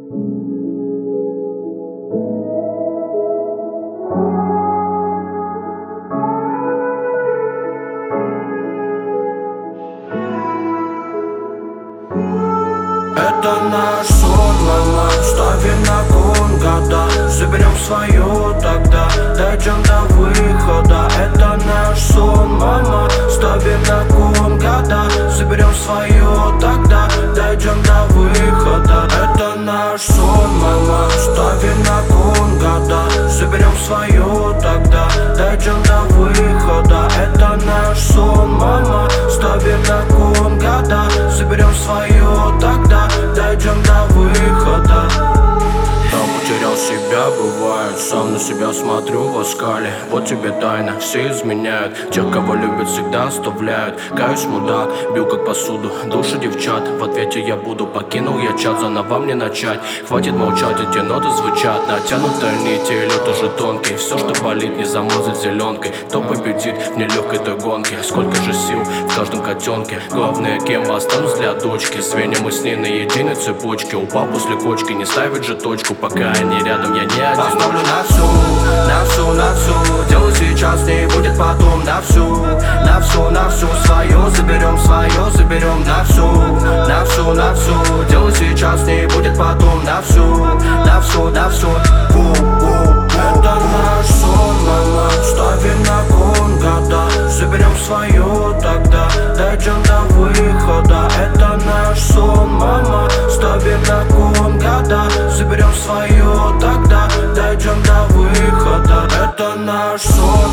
Это наш сон, мама, ставим на кон года. Заберем свое тогда, дойдем до выхода. Это наш сон, мама, ставим на кон года. Заберем свое тогда, дойдем до выхода. Это наш сон, мама, ставим на кон года. Заберем свое тогда, дойдем до выхода. Это наш сон, мама, ставим на кон года. Заберем свое тогда, дойдем до выхода. Там потерял себя, бывает, сам на себя смотрю в оскале. Вот тебе тайна, все изменяют. Тех, кого любят, всегда оставляют. Каюсь, мудак, бил как посуду, души девчат. В ответе я буду, покинул я чат, заново мне начать. Хватит молчать, эти ноты звучат. Натянутая нить, и лед уже тонкий. Все, что болит, не замазать зеленкой. Кто победит в нелегкой той гонке? Сколько же сил в каждом котенке. Главное, кем останусь для дочки. Звенья мы с ней на единой цепочке. Упал после кочки, не ставить же точку. Пока они рядом, я не один. Поставлю на всю, на всю, на всю. Дело сейчас не будет потом. На всю, на всю, на всю. Свое заберем, на всю, на всю, на всю. Дело сейчас не будет потом. На всю, на всю, на всю. Это наш сон, мама, ставим на кон года. Заберем свое тогда, дойдем до выхода. Это наш сон, мама, ставим на кон года. Заберем свое тогда, дойдем до выхода. Это наш сон,